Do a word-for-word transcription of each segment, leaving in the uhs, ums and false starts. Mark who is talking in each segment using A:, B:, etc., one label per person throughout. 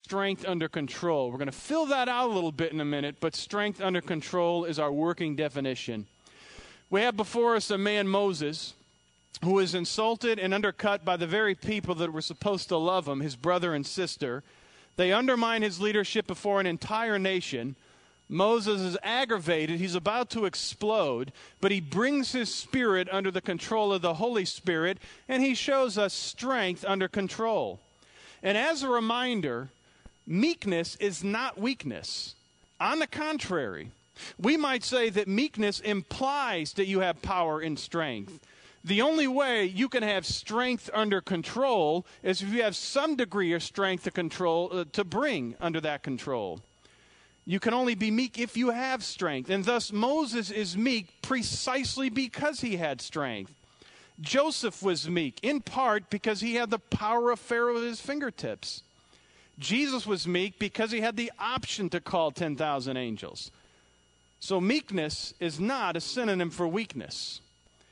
A: strength under control. We're going to fill that out a little bit in a minute, but strength under control is our working definition. We have before us a man, Moses, who is insulted and undercut by the very people that were supposed to love him, his brother and sister. They undermine his leadership before an entire nation. Moses is aggravated. He's about to explode, but he brings his spirit under the control of the Holy Spirit, and he shows us strength under control. And as a reminder, meekness is not weakness. On the contrary, we might say that meekness implies that you have power and strength. The only way you can have strength under control is if you have some degree of strength to control uh, to bring under that control. You can only be meek if you have strength. And thus Moses is meek precisely because he had strength. Joseph was meek in part because he had the power of Pharaoh at his fingertips. Jesus was meek because he had the option to call ten thousand angels. So meekness is not a synonym for weakness.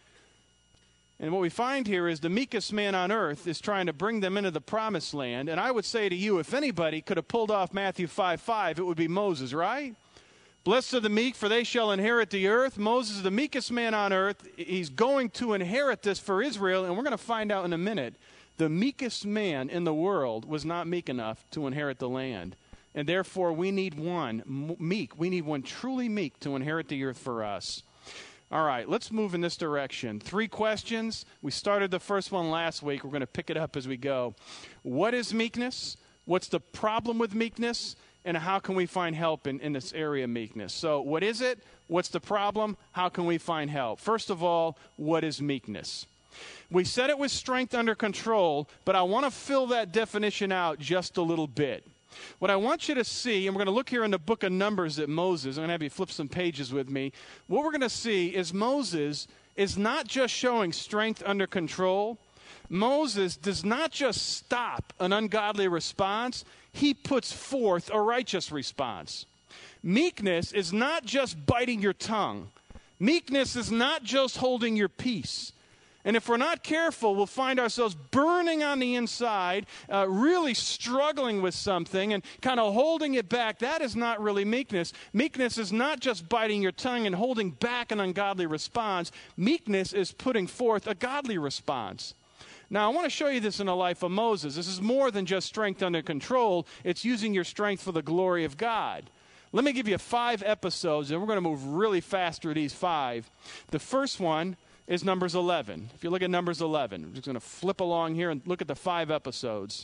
A: And what we find here is the meekest man on earth is trying to bring them into the promised land. And I would say to you, if anybody could have pulled off Matthew five five, it would be Moses, right? Blessed are the meek, for they shall inherit the earth. Moses is the meekest man on earth. He's going to inherit this for Israel, and we're going to find out in a minute. The meekest man in the world was not meek enough to inherit the land. And therefore, we need one meek. We need one truly meek to inherit the earth for us. All right, let's move in this direction. Three questions. We started the first one last week. We're going to pick it up as we go. What is meekness? What's the problem with meekness? And how can we find help in, in this area of meekness? So what is it? What's the problem? How can we find help? First of all, what is meekness? We said it was strength under control, but I want to fill that definition out just a little bit. What I want you to see, and we're going to look here in the book of Numbers at Moses. I'm going to have you flip some pages with me. What we're going to see is Moses is not just showing strength under control. Moses does not just stop an ungodly response. He puts forth a righteous response. Meekness is not just biting your tongue. Meekness is not just holding your peace. And if we're not careful, we'll find ourselves burning on the inside, uh, really struggling with something and kind of holding it back. That is not really meekness. Meekness is not just biting your tongue and holding back an ungodly response. Meekness is putting forth a godly response. Now, I want to show you this in the life of Moses. This is more than just strength under control. It's using your strength for the glory of God. Let me give you five episodes, and we're going to move really fast through these five. The first one is Numbers eleven. If you look at Numbers eleven, I'm just going to flip along here and look at the five episodes.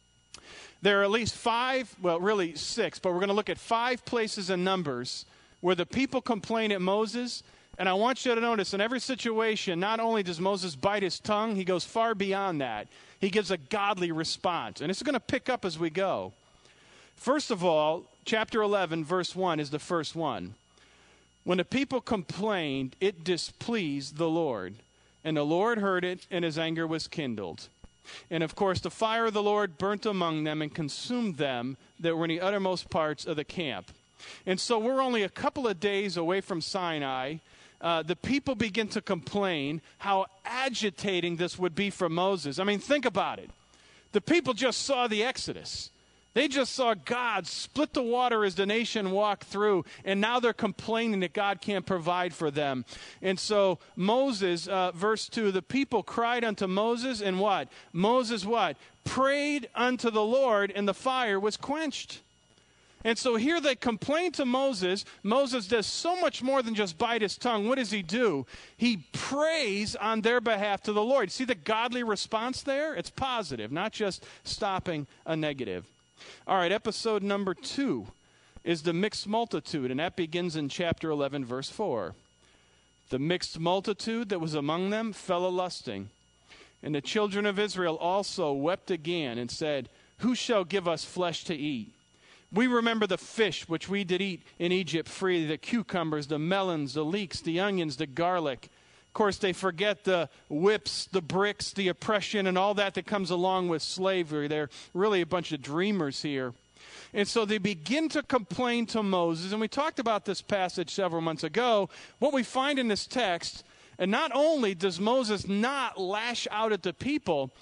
A: There are at least five, well, really six, but we're going to look at five places in Numbers where the people complain at Moses. And I want you to notice, in every situation, not only does Moses bite his tongue, he goes far beyond that. He gives a godly response. And it's going to pick up as we go. First of all, chapter eleven, verse one is the first one. When the people complained, it displeased the Lord. And the Lord heard it, and his anger was kindled. And of course, the fire of the Lord burnt among them and consumed them that were in the uttermost parts of the camp. And so we're only a couple of days away from Sinai. Uh, the people begin to complain how agitating this would be for Moses. I mean, think about it. The people just saw the Exodus. They just saw God split the water as the nation walked through, and now they're complaining that God can't provide for them. And so Moses, uh, verse two, the people cried unto Moses, and what? Moses what? Prayed unto the Lord, and the fire was quenched. And so here they complain to Moses. Moses does so much more than just bite his tongue. What does he do? He prays on their behalf to the Lord. See the godly response there? It's positive, not just stopping a negative. All right, episode number two is the mixed multitude, and that begins in chapter eleven, verse four. The mixed multitude that was among them fell a-lusting. And the children of Israel also wept again and said, Who shall give us flesh to eat? We remember the fish which we did eat in Egypt freely, the cucumbers, the melons, the leeks, the onions, the garlic. Of course, they forget the whips, the bricks, the oppression, and all that that comes along with slavery. They're really a bunch of dreamers here. And so they begin to complain to Moses. And we talked about this passage several months ago. What we find in this text, and not only does Moses not lash out at the people,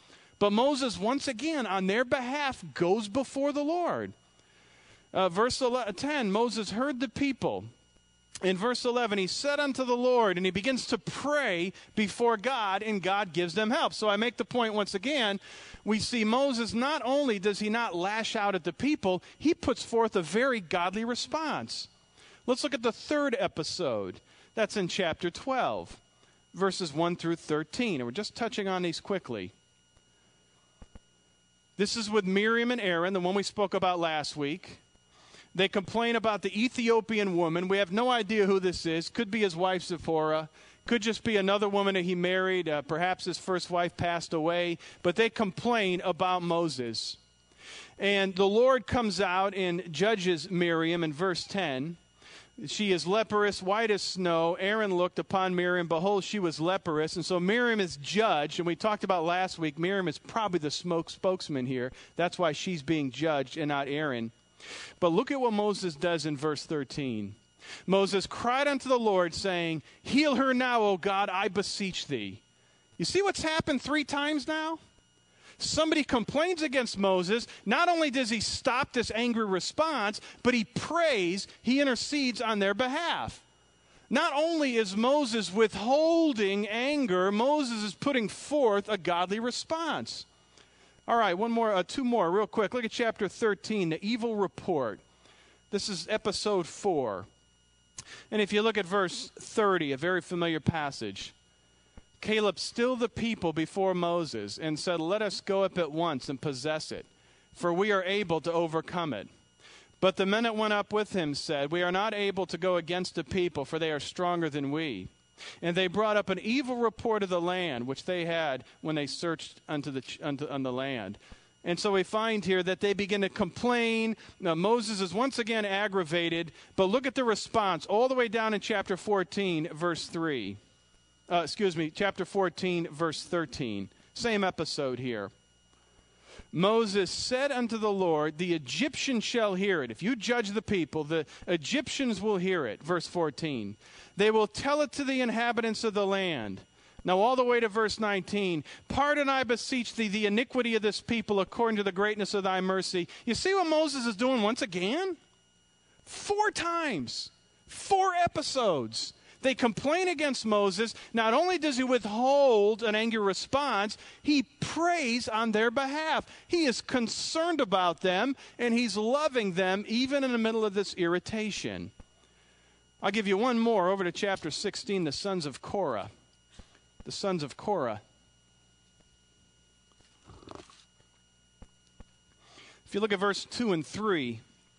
A: But Moses, once again, on their behalf, goes before the Lord. Uh, verse ten, Moses heard the people. In verse eleven, he said unto the Lord, and he begins to pray before God, and God gives them help. So I make the point once again, we see Moses, not only does he not lash out at the people, he puts forth a very godly response. Let's look at the third episode. That's in chapter twelve, verses one through thirteen. And we're just touching on these quickly. This is with Miriam and Aaron, the one we spoke about last week. They complain about the Ethiopian woman. We have no idea who this is. Could be his wife Zipporah. Could just be another woman that he married. Uh, perhaps his first wife passed away. But they complain about Moses. And the Lord comes out and judges Miriam in verse ten. She is leprous, white as snow. Aaron looked upon Miriam. Behold, she was leprous. And so Miriam is judged. And we talked about last week, Miriam is probably the smoke spokesman here. That's why she's being judged and not Aaron. But look at what Moses does in verse thirteen. Moses cried unto the Lord, saying, heal her now, O God, I beseech thee. You see what's happened three times now? Somebody complains against Moses. Not only does he stop this angry response, but he prays, he intercedes on their behalf. Not only is Moses withholding anger, Moses is putting forth a godly response. All right, one more, uh, two more real quick. Look at chapter thirteen, the evil report. This is episode four. And if you look at verse thirty, a very familiar passage. Caleb stilled the people before Moses and said, let us go up at once and possess it, for we are able to overcome it. But the men that went up with him said, we are not able to go against the people, for they are stronger than we. And they brought up an evil report of the land, which they had when they searched unto the, unto, on the land. And so we find here that they begin to complain. Now, Moses is once again aggravated. But look at the response all the way down in chapter fourteen, verse three. Uh, excuse me, chapter fourteen, verse thirteen. Same episode here. Moses said unto the Lord, the Egyptians shall hear it. If you judge the people, the Egyptians will hear it. Verse fourteen. They will tell it to the inhabitants of the land. Now all the way to verse nineteen. Pardon, I beseech thee, the iniquity of this people according to the greatness of thy mercy. You see what Moses is doing once again? Four times. Four episodes. They complain against Moses. Not only does he withhold an angry response, he prays on their behalf. He is concerned about them, and he's loving them even in the middle of this irritation. I'll give you one more over to chapter sixteen, the sons of Korah. The sons of Korah. If you look at verse two and three,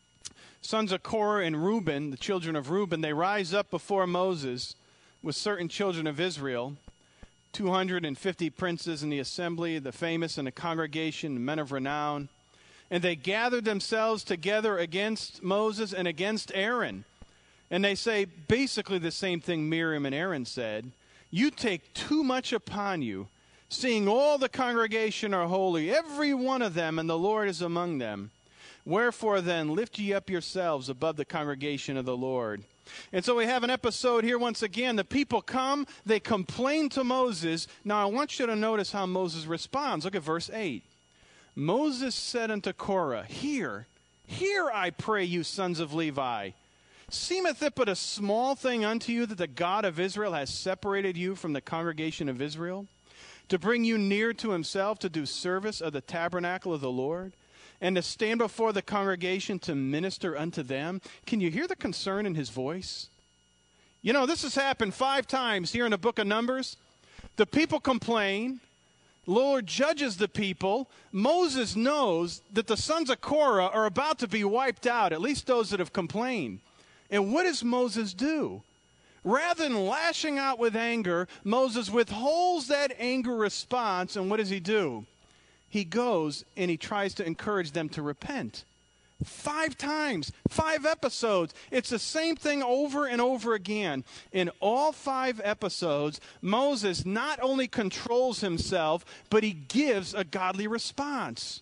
A: sons of Korah and Reuben, the children of Reuben, they rise up before Moses with certain children of Israel, two hundred fifty princes in the assembly, the famous in the congregation, the men of renown. And they gathered themselves together against Moses and against Aaron. And they say basically the same thing Miriam and Aaron said. You take too much upon you, seeing all the congregation are holy, every one of them, and the Lord is among them. Wherefore then, lift ye up yourselves above the congregation of the Lord. And so we have an episode here once again. The people come, they complain to Moses. Now I want you to notice how Moses responds. Look at verse eight. Moses said unto Korah, Hear, hear, I pray you, sons of Levi. Seemeth it but a small thing unto you that the God of Israel has separated you from the congregation of Israel, to bring you near to himself to do service of the tabernacle of the Lord, and to stand before the congregation to minister unto them? Can you hear the concern in his voice? You know, this has happened five times here in the book of Numbers. The people complain. The Lord judges the people. Moses knows that the sons of Korah are about to be wiped out, at least those that have complained. And what does Moses do? Rather than lashing out with anger, Moses withholds that anger response, and what does he do? He goes and he tries to encourage them to repent. Five times, five episodes. It's the same thing over and over again. In all five episodes, Moses not only controls himself, but he gives a godly response.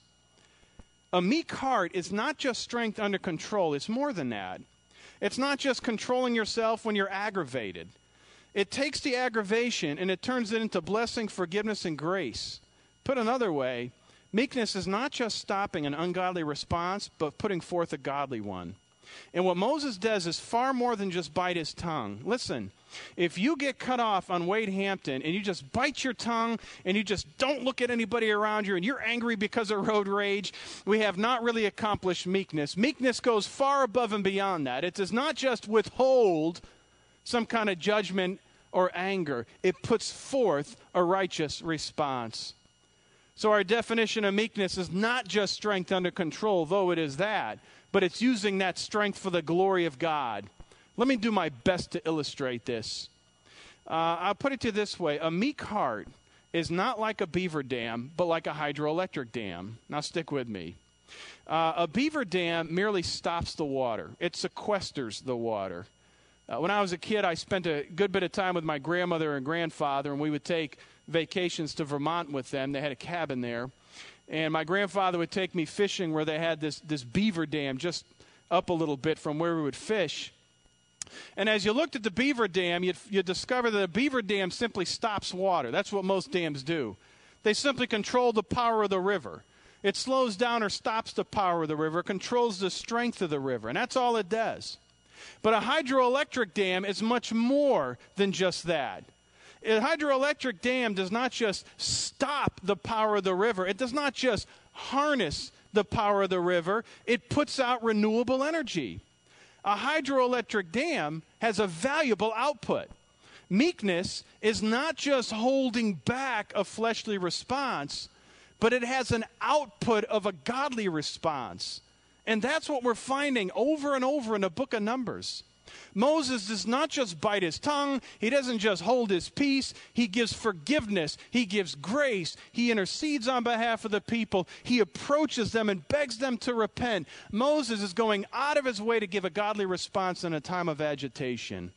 A: A meek heart is not just strength under control. It's more than that. It's not just controlling yourself when you're aggravated. It takes the aggravation and it turns it into blessing, forgiveness, and grace. Put another way, meekness is not just stopping an ungodly response, but putting forth a godly one. And what Moses does is far more than just bite his tongue. Listen, if you get cut off on Wade Hampton and you just bite your tongue and you just don't look at anybody around you and you're angry because of road rage, we have not really accomplished meekness. Meekness goes far above and beyond that. It does not just withhold some kind of judgment or anger. It puts forth a righteous response. So our definition of meekness is not just strength under control, though it is that, but it's using that strength for the glory of God. Let me do my best to illustrate this. Uh, I'll put it to you this way. A meek heart is not like a beaver dam, but like a hydroelectric dam. Now stick with me. Uh, a beaver dam merely stops the water. It sequesters the water. Uh, when I was a kid, I spent a good bit of time with my grandmother and grandfather, and we would take vacations to Vermont with them. They had a cabin there. And my grandfather would take me fishing where they had this, this beaver dam just up a little bit from where we would fish. And as you looked at the beaver dam, you'd, you'd discover that a beaver dam simply stops water. That's what most dams do. They simply control the power of the river. It slows down or stops the power of the river, controls the strength of the river, and that's all it does. But a hydroelectric dam is much more than just that. A hydroelectric dam does not just stop the power of the river. It does not just harness the power of the river. It puts out renewable energy. A hydroelectric dam has a valuable output. Meekness is not just holding back a fleshly response, but it has an output of a godly response. And that's what we're finding over and over in the book of Numbers. Moses does not just bite his tongue. He doesn't just hold his peace. He gives forgiveness. He gives grace. He intercedes on behalf of the people. He approaches them and begs them to repent. Moses is going out of his way to give a godly response in a time of agitation.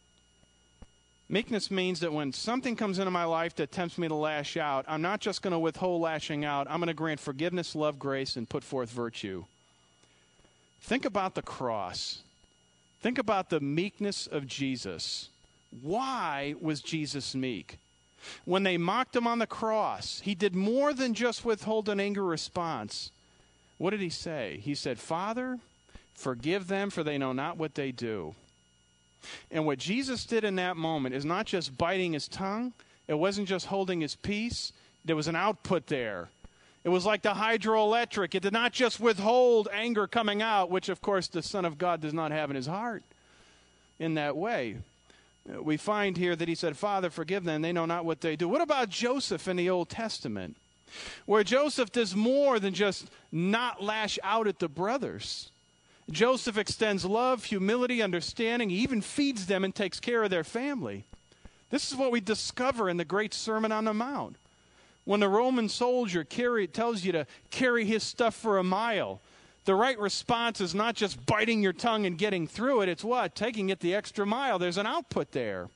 A: Meekness means that when something comes into my life that tempts me to lash out, I'm not just going to withhold lashing out. I'm going to grant forgiveness, love, grace, and put forth virtue. Think about the cross. Think about the meekness of Jesus. Why was Jesus meek? When they mocked him on the cross, he did more than just withhold an angry response. What did he say? He said, Father, forgive them, for they know not what they do. And what Jesus did in that moment is not just biting his tongue. It wasn't just holding his peace. There was an output there. It was like the hydroelectric. It did not just withhold anger coming out, which, of course, the Son of God does not have in his heart in that way. We find here that he said, Father, forgive them. They know not what they do. What about Joseph in the Old Testament, where Joseph does more than just not lash out at the brothers? Joseph extends love, humility, understanding. He even feeds them and takes care of their family. This is what we discover in the great Sermon on the Mount. When the Roman soldier carry, tells you to carry his stuff for a mile, the right response is not just biting your tongue and getting through it. It's what? Taking it the extra mile. There's an output there.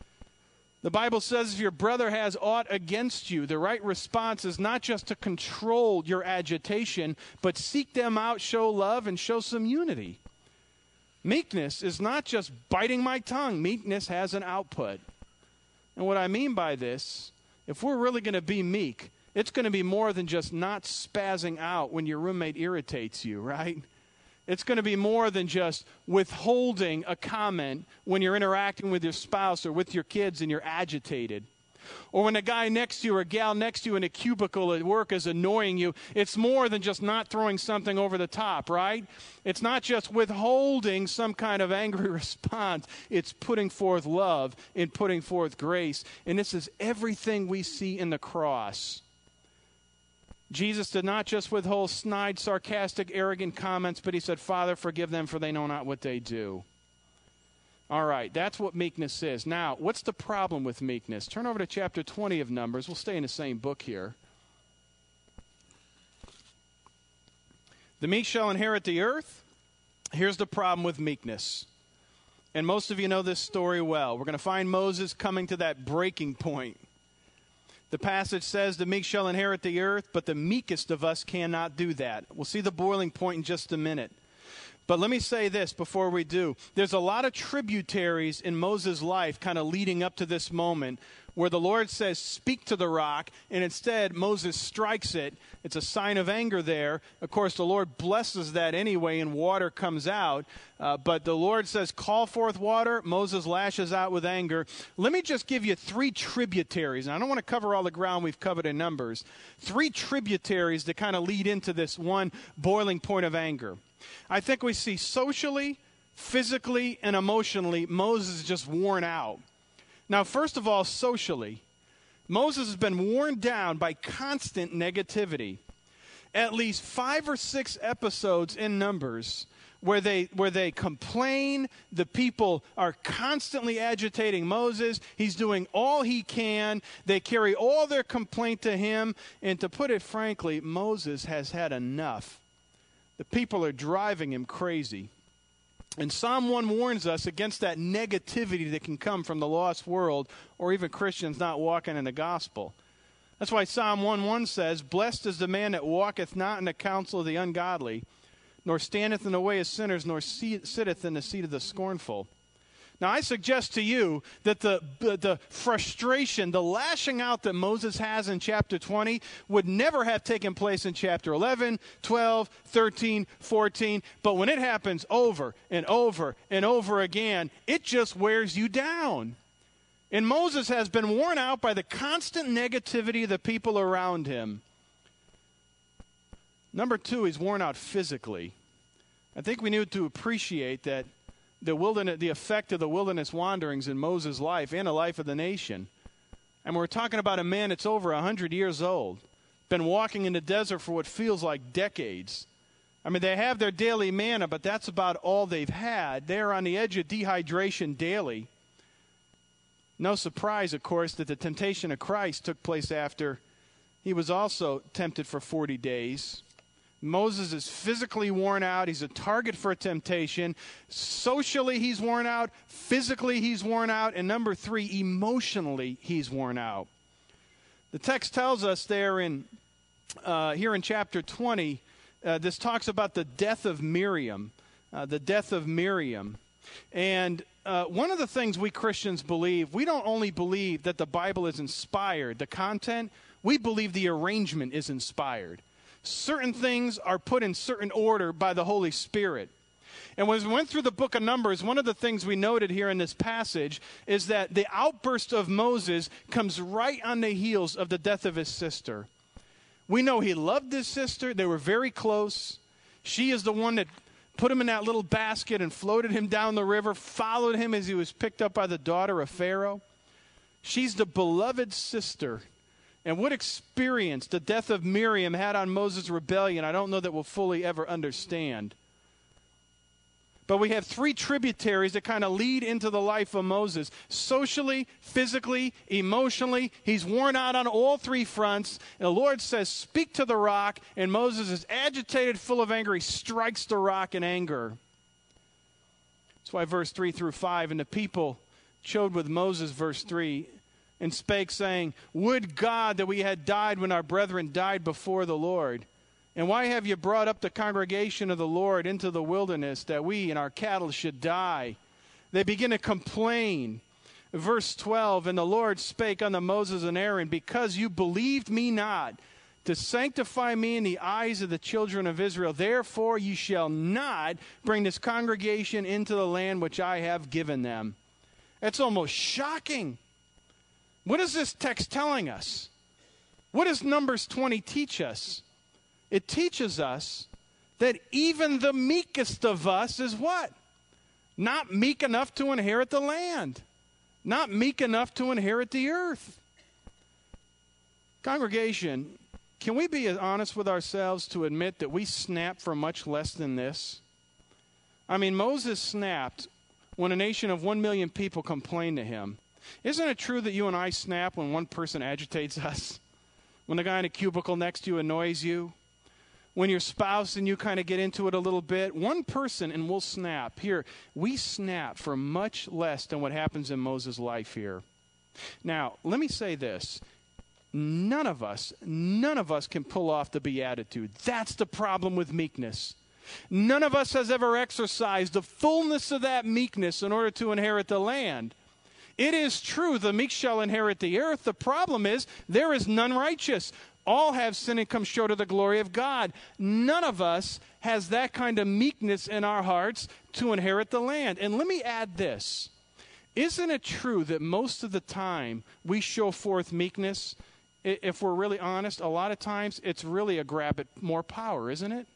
A: The Bible says if your brother has aught against you, the right response is not just to control your agitation, but seek them out, show love, and show some unity. Meekness is not just biting my tongue. Meekness has an output. And what I mean by this, if we're really going to be meek, it's going to be more than just not spazzing out when your roommate irritates you, right? It's going to be more than just withholding a comment when you're interacting with your spouse or with your kids and you're agitated. Or when a guy next to you or a gal next to you in a cubicle at work is annoying you. It's more than just not throwing something over the top, right? It's not just withholding some kind of angry response. It's putting forth love and putting forth grace. And this is everything we see in the cross. Jesus did not just withhold snide, sarcastic, arrogant comments, but he said, Father, forgive them, for they know not what they do. All right, that's what meekness is. Now, what's the problem with meekness? Turn over to chapter twenty of Numbers. We'll stay in the same book here. The meek shall inherit the earth. Here's the problem with meekness. And most of you know this story well. We're going to find Moses coming to that breaking point. The passage says, the meek shall inherit the earth, but the meekest of us cannot do that. We'll see the boiling point in just a minute. But let me say this before we do. There's a lot of tributaries in Moses' life kind of leading up to this moment where the Lord says, speak to the rock, and instead Moses strikes it. It's a sign of anger there. Of course, the Lord blesses that anyway, and water comes out. Uh, but the Lord says, call forth water. Moses lashes out with anger. Let me just give you three tributaries. And I don't want to cover all the ground we've covered in Numbers. Three tributaries that kind of lead into this one boiling point of anger. I think we see socially, physically, and emotionally, Moses is just worn out. Now, first of all, socially, Moses has been worn down by constant negativity. At least five or six episodes in Numbers where they where they complain, the people are constantly agitating Moses. He's doing all he can. They carry all their complaint to him. And to put it frankly, Moses has had enough. The people are driving him crazy. And Psalm one warns us against that negativity that can come from the lost world or even Christians not walking in the gospel. That's why Psalm one one says, blessed is the man that walketh not in the counsel of the ungodly, nor standeth in the way of sinners, nor sitteth in the seat of the scornful. Now, I suggest to you that the, the frustration, the lashing out that Moses has in chapter twenty would never have taken place in chapter eleven, twelve, thirteen, fourteen. But when it happens over and over and over again, it just wears you down. And Moses has been worn out by the constant negativity of the people around him. Number two, he's worn out physically. I think we need to appreciate that the wilderness, the effect of the wilderness wanderings in Moses' life and the life of the nation. And we're talking about a man that's over one hundred years old, been walking in the desert for what feels like decades. I mean, they have their daily manna, but that's about all they've had. They're on the edge of dehydration daily. No surprise, of course, that the temptation of Christ took place after he was also tempted for forty days. Moses is physically worn out. He's a target for temptation. Socially, he's worn out. Physically, he's worn out. And number three, emotionally, he's worn out. The text tells us there in uh, here in chapter twenty, uh, this talks about the death of Miriam, uh, the death of Miriam. And uh, one of the things we Christians believe, we don't only believe that the Bible is inspired, the content, we believe the arrangement is inspired. Certain things are put in certain order by the Holy Spirit. And as we went through the book of Numbers, one of the things we noted here in this passage is that the outburst of Moses comes right on the heels of the death of his sister. We know he loved his sister. They were very close. She is the one that put him in that little basket and floated him down the river, followed him as he was picked up by the daughter of Pharaoh. She's the beloved sister. And what experience the death of Miriam had on Moses' rebellion, I don't know that we'll fully ever understand. But we have three tributaries that kind of lead into the life of Moses. Socially, physically, emotionally, he's worn out on all three fronts. And the Lord says, speak to the rock. And Moses is agitated, full of anger. He strikes the rock in anger. That's why verse three through five, and the people chode with Moses, verse three, and spake, saying, would God that we had died when our brethren died before the Lord. And why have you brought up the congregation of the Lord into the wilderness, that we and our cattle should die? They begin to complain. Verse twelve, and the Lord spake unto Moses and Aaron, because you believed me not, to sanctify me in the eyes of the children of Israel, therefore you shall not bring this congregation into the land which I have given them. That's almost shocking. What is this text telling us? What does Numbers twenty teach us? It teaches us that even the meekest of us is what? Not meek enough to inherit the land. Not meek enough to inherit the earth. Congregation, can we be honest with ourselves to admit that we snap for much less than this? I mean, Moses snapped when a nation of one million people complained to him. Isn't it true that you and I snap when one person agitates us? When the guy in a cubicle next to you annoys you? When your spouse and you kind of get into it a little bit? One person and we'll snap. Here, we snap for much less than what happens in Moses' life here. Now, let me say this. None of us, none of us can pull off the beatitude. That's the problem with meekness. None of us has ever exercised the fullness of that meekness in order to inherit the land. It is true, the meek shall inherit the earth. The problem is, there is none righteous. All have sinned and come short of the glory of God. None of us has that kind of meekness in our hearts to inherit the land. And let me add this. Isn't it true that most of the time we show forth meekness? If we're really honest, a lot of times it's really a grab at more power, isn't it?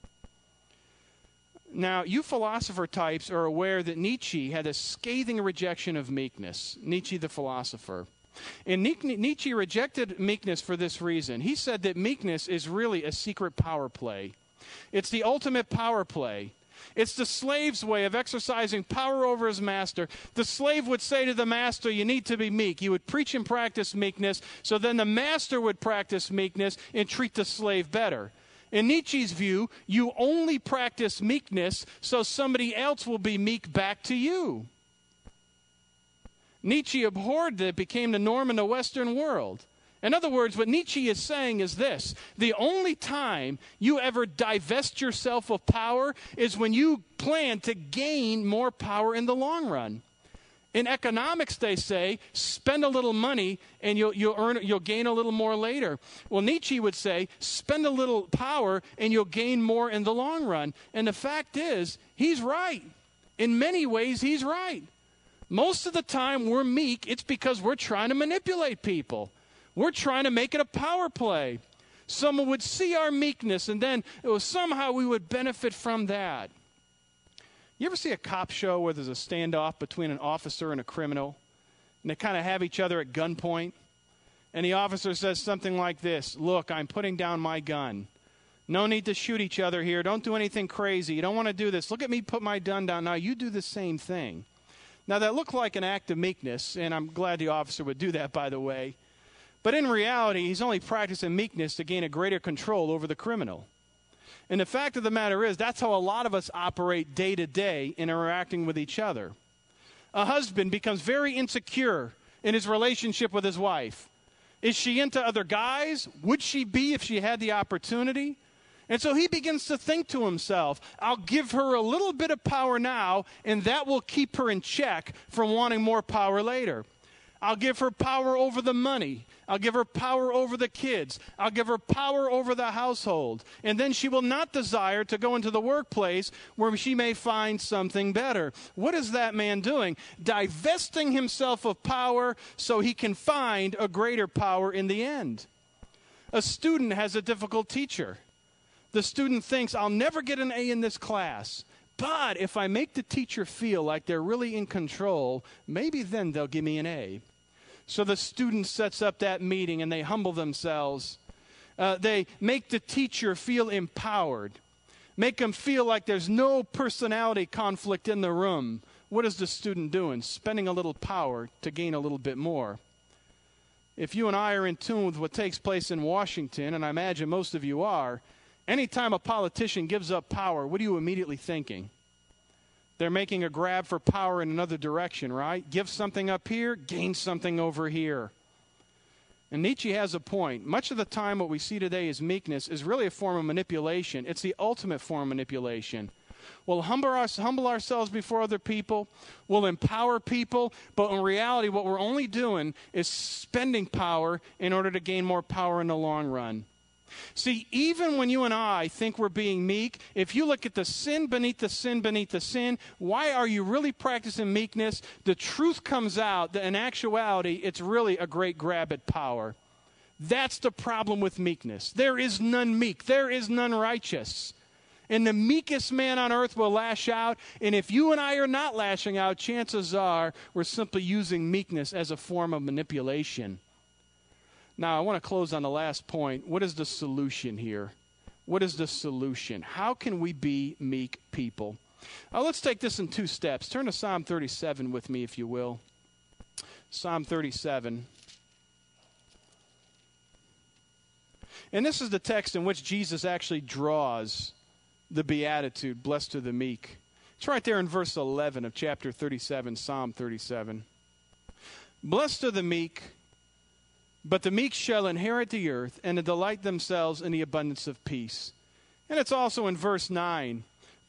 A: Now, you philosopher types are aware that Nietzsche had a scathing rejection of meekness. Nietzsche, the philosopher. And Nietzsche rejected meekness for this reason. He said that meekness is really a secret power play. It's the ultimate power play. It's the slave's way of exercising power over his master. The slave would say to the master, you need to be meek. He would preach and practice meekness, so then the master would practice meekness and treat the slave better. In Nietzsche's view, you only practice meekness so somebody else will be meek back to you. Nietzsche abhorred that it became the norm in the Western world. In other words, what Nietzsche is saying is this: the only time you ever divest yourself of power is when you plan to gain more power in the long run. In economics, they say, spend a little money and you'll, you'll, earn, you'll gain a little more later. Well, Nietzsche would say, spend a little power and you'll gain more in the long run. And the fact is, he's right. In many ways, he's right. Most of the time we're meek, it's because we're trying to manipulate people. We're trying to make it a power play. Someone would see our meekness and then it was somehow we would benefit from that. You ever see a cop show where there's a standoff between an officer and a criminal, and they kind of have each other at gunpoint? And the officer says something like this: look, I'm putting down my gun. No need to shoot each other here. Don't do anything crazy. You don't want to do this. Look at me put my gun down. Now you do the same thing. Now that looked like an act of meekness, and I'm glad the officer would do that, by the way. But in reality, he's only practicing meekness to gain a greater control over the criminal. And the fact of the matter is, that's how a lot of us operate day to day in interacting with each other. A husband becomes very insecure in his relationship with his wife. Is she into other guys? Would she be if she had the opportunity? And so he begins to think to himself, I'll give her a little bit of power now, and that will keep her in check from wanting more power later. I'll give her power over the money. I'll give her power over the kids. I'll give her power over the household. And then she will not desire to go into the workplace where she may find something better. What is that man doing? Divesting himself of power so he can find a greater power in the end. A student has a difficult teacher. The student thinks, I'll never get an A in this class. But if I make the teacher feel like they're really in control, maybe then they'll give me an A. So the student sets up that meeting and they humble themselves. Uh, they make the teacher feel empowered. Make them feel like there's no personality conflict in the room. What is the student doing? Spending a little power to gain a little bit more. If you and I are in tune with what takes place in Washington, and I imagine most of you are, anytime a politician gives up power, what are you immediately thinking? They're making a grab for power in another direction, right? Give something up here, gain something over here. And Nietzsche has a point. Much of the time what we see today as meekness is really a form of manipulation. It's the ultimate form of manipulation. We'll humble, our, humble ourselves before other people. We'll empower people. But in reality, what we're only doing is spending power in order to gain more power in the long run. See, even when you and I think we're being meek, if you look at the sin beneath the sin beneath the sin, why are you really practicing meekness? The truth comes out that in actuality, it's really a great grab at power. That's the problem with meekness. There is none meek. There is none righteous. And the meekest man on earth will lash out. And if you and I are not lashing out, chances are we're simply using meekness as a form of manipulation. Now, I want to close on the last point. What is the solution here? What is the solution? How can we be meek people? Uh, let's take this in two steps. Turn to Psalm thirty-seven with me, if you will. Psalm thirty-seven. And this is the text in which Jesus actually draws the beatitude, blessed are the meek. It's right there in verse eleven of chapter thirty-seven, Psalm thirty-seven. Blessed are the meek, but the meek shall inherit the earth and to delight themselves in the abundance of peace. And it's also in verse nine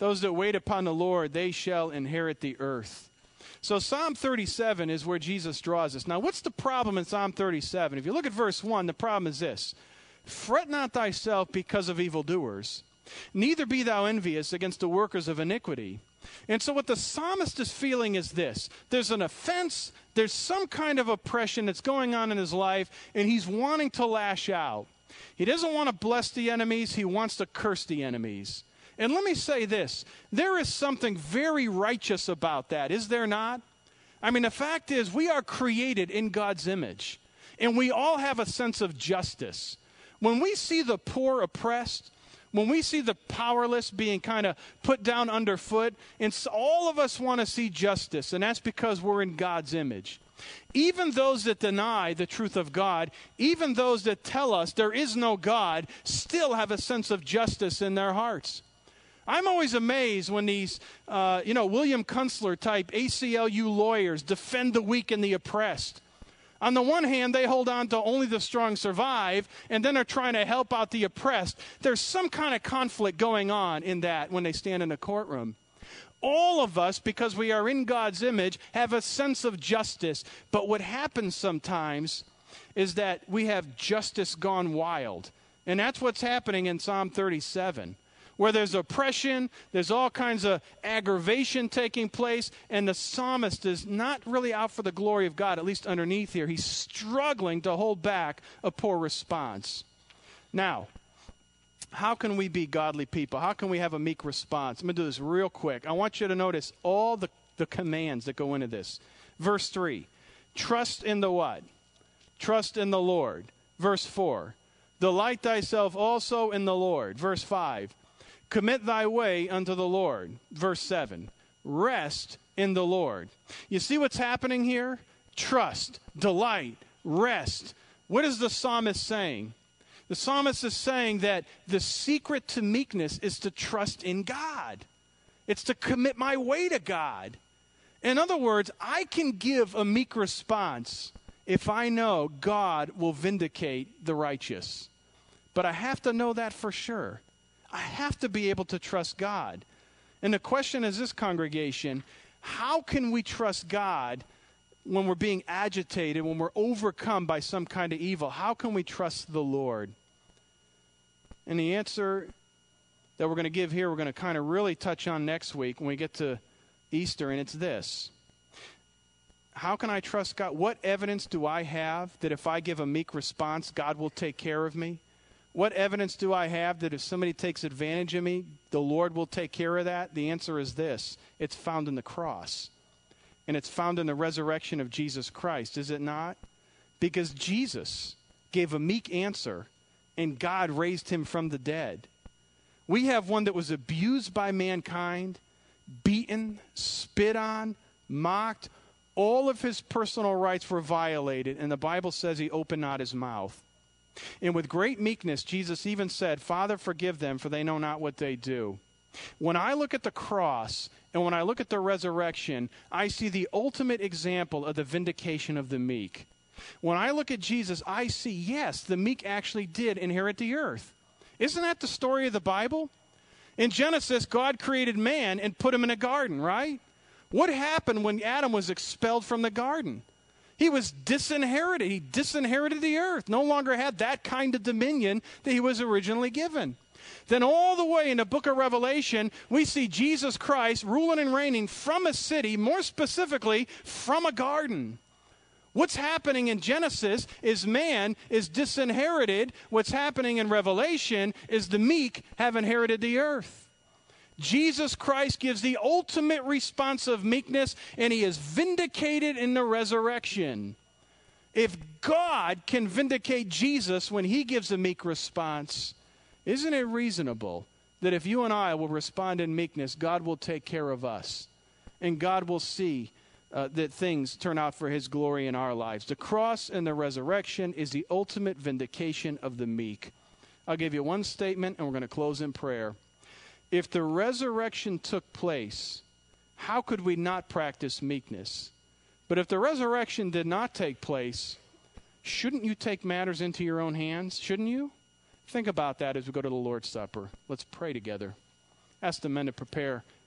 A: Those that wait upon the Lord, they shall inherit the earth. So Psalm thirty-seven is where Jesus draws us. Now, what's the problem in Psalm thirty-seven? If you look at verse one, the problem is this. Fret not thyself because of evildoers, neither be thou envious against the workers of iniquity. And so what the psalmist is feeling is this. There's an offense, there's some kind of oppression that's going on in his life, and he's wanting to lash out. He doesn't want to bless the enemies, he wants to curse the enemies. And let me say this, there is something very righteous about that, is there not? I mean, the fact is, we are created in God's image, and we all have a sense of justice. When we see the poor oppressed, when we see the powerless being kind of put down underfoot, and so all of us want to see justice, and that's because we're in God's image. Even those that deny the truth of God, even those that tell us there is no God, still have a sense of justice in their hearts. I'm always amazed when these, uh, you know, William Kunstler type A C L U lawyers defend the weak and the oppressed. On the one hand, they hold on to only the strong survive, and then are trying to help out the oppressed. There's some kind of conflict going on in that when they stand in a courtroom. All of us, because we are in God's image, have a sense of justice. But what happens sometimes is that we have justice gone wild. And that's what's happening in Psalm thirty-seven. Where there's oppression, there's all kinds of aggravation taking place, and the psalmist is not really out for the glory of God, at least underneath here. He's struggling to hold back a poor response. Now, how can we be godly people? How can we have a meek response? I'm going to do this real quick. I want you to notice all the, the commands that go into this. Verse three, trust in the what? Trust in the Lord. Verse four, delight thyself also in the Lord. Verse five, commit thy way unto the Lord. Verse seven, rest in the Lord. You see what's happening here? Trust, delight, rest. What is the psalmist saying? The psalmist is saying that the secret to meekness is to trust in God. It's to commit my way to God. In other words, I can give a meek response if I know God will vindicate the righteous. But I have to know that for sure. I have to be able to trust God. And the question is this, congregation, how can we trust God when we're being agitated, when we're overcome by some kind of evil? How can we trust the Lord? And the answer that we're going to give here, we're going to kind of really touch on next week when we get to Easter, and it's this. How can I trust God? What evidence do I have that if I give a meek response, God will take care of me? What evidence do I have that if somebody takes advantage of me, the Lord will take care of that? The answer is this. It's found in the cross. And it's found in the resurrection of Jesus Christ, is it not? Because Jesus gave a meek answer, and God raised him from the dead. We have one that was abused by mankind, beaten, spit on, mocked. All of his personal rights were violated, and the Bible says he opened not his mouth. And with great meekness, Jesus even said, Father, forgive them, for they know not what they do. When I look at the cross and when I look at the resurrection, I see the ultimate example of the vindication of the meek. When I look at Jesus, I see, yes, the meek actually did inherit the earth. Isn't that the story of the Bible? In Genesis, God created man and put him in a garden, right? What happened when Adam was expelled from the garden? He was disinherited. He disinherited the earth. No longer had that kind of dominion that he was originally given. Then all the way in the book of Revelation, we see Jesus Christ ruling and reigning from a city, more specifically from a garden. What's happening in Genesis is man is disinherited. What's happening in Revelation is the meek have inherited the earth. Jesus Christ gives the ultimate response of meekness, and he is vindicated in the resurrection. If God can vindicate Jesus when he gives a meek response, isn't it reasonable that if you and I will respond in meekness, God will take care of us, and God will see uh, that things turn out for his glory in our lives? The cross and the resurrection is the ultimate vindication of the meek. I'll give you one statement, and we're going to close in prayer. If the resurrection took place, how could we not practice meekness? But if the resurrection did not take place, shouldn't you take matters into your own hands? Shouldn't you? Think about that as we go to the Lord's Supper. Let's pray together. ask the men to prepare